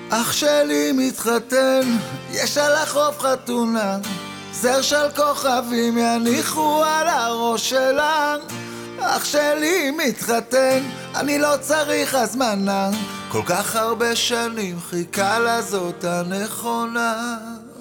אח שלי מתחתן, יש על החוף חתונה, זר של כוכבים יניחו על הראש שלה. אח שלי מתחתן, אני לא צריך הזמנה, כל כך הרבה שנים חיכה לזאת הנכונה.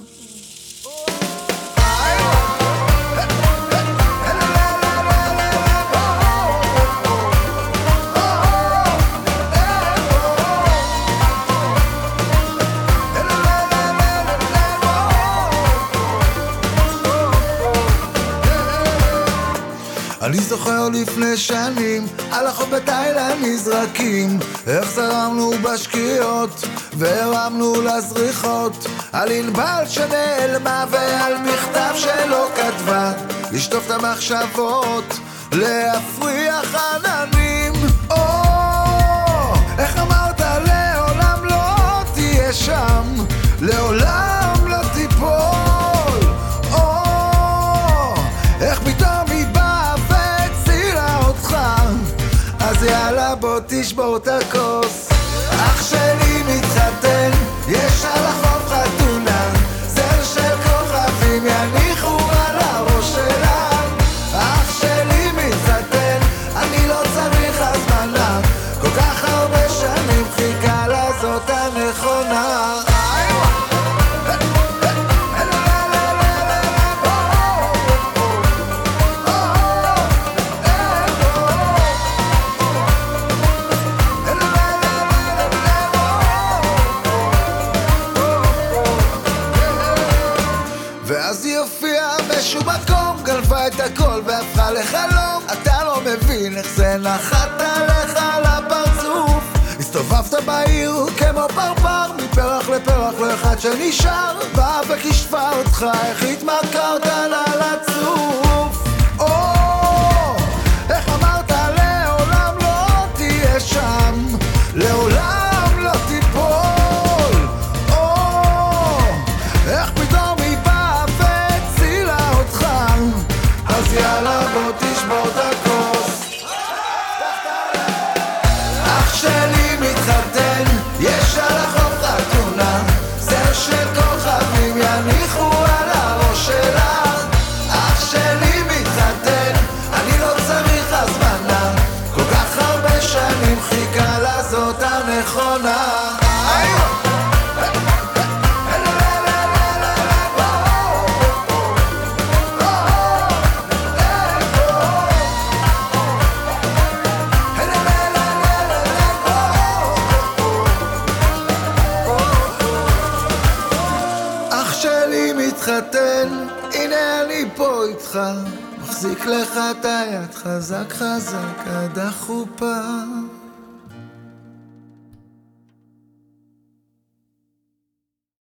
אני זוכר לפני שנים, על החוף בתאילנד נזרקים, איך זרמנו בשקיעות והרמנו לזריחות, על ענבל שנעלמה ועל מכתב שלא כתבה, לשטוף את המחשבות, להפריח עננים. איך אמרת לעולם לא תהיה שם, לעולם לא תיפול. איך פתאום אז יאללה בוא תשבור את הכוס. אח שלי מתחתן, יש על החוף חתונה, זר של כוכבים יניחו על הראש שלה. אח שלי מתחתן, אני לא צריך הזמנה, כל כך הרבה שנים חיכה לזאת הנכונה. ואז היא הופיעה בשום מקום, גנבה את הכל והפכה לחלום. אתה לא מבין איך זה נחת עליך לפרצוף, הסתובבת בעיר כמו פרפר, מפרח לפרח לא אחד שנשאר, באה וכשפה אותך, איך התמכרת לה לצוף. איך אמרת לעולם לא תהיה שם, לעולם לא תיפול. איך פתאום אז יאללה בוא תשבור את הכוס. אח שלי מתחתן, יש על החוף חתונה, זר של כוכבים יניחו על הראש שלה. אח שלי מתחתן, אני לא צריך הזמנה, כל כך הרבה שנים חיכה לזאת הנכונה. מתחתן, הנה אני פה איתך, מחזיק לך את היד חזק חזק עד החופה.